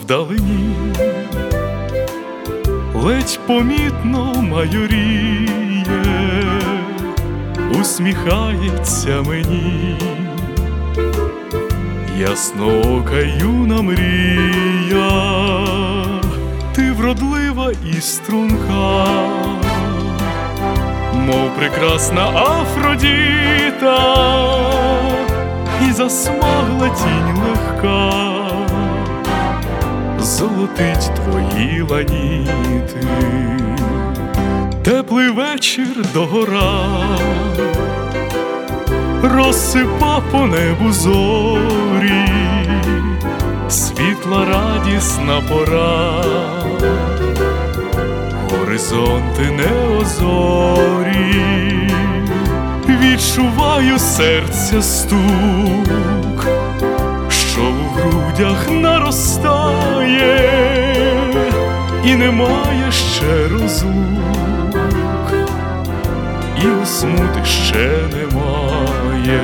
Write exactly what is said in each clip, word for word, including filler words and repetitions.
вдалині ледь помітно майоріє, усміхається мені ясноока юна мрія. Ти вродлива і струнка, мов прекрасна Афродіта, і засмагла тінь легка золотить твої ланіти. Теплий вечір догора, розсипа по небу зорі, світла радісна пора, горизонти неозорі. Відчуваю серця стук, що в грудях наростає, і немає ще розлук, і у смути ще немає.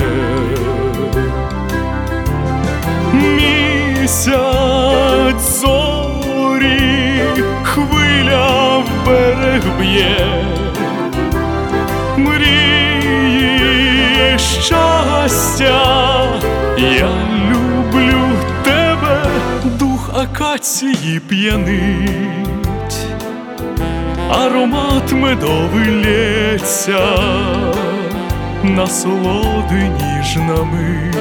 Місяць, зорі, хвиля в берег б'є, мрії, щастя, я люблю тебе, дух акації п'янить, аромат медовий лється, насолоди ніжна мить.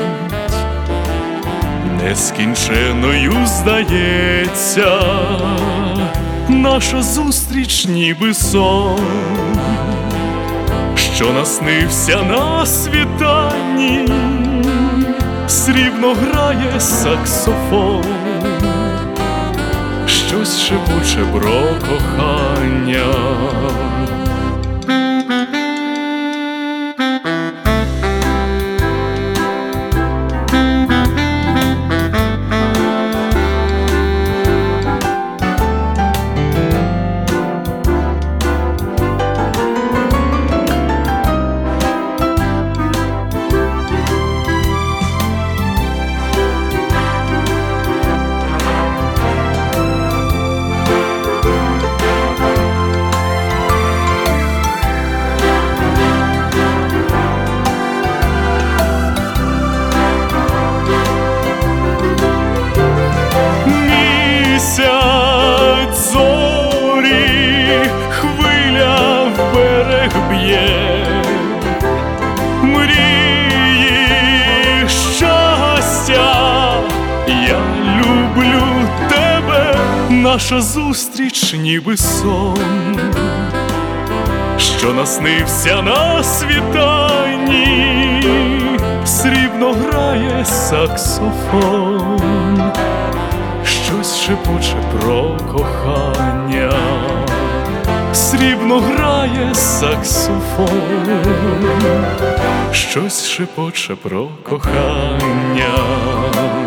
Нескінченою здається наша зустріч, ніби сон, що наснився на світанні, срібно грає саксофон, щось шепоче про кохання. Мрії, щастя, я люблю тебе, наша зустріч, ніби сон, що наснився на світанні, срібно грає саксофон, щось шепоче про кохання. Срібно грає саксофон, щось шепоче про кохання.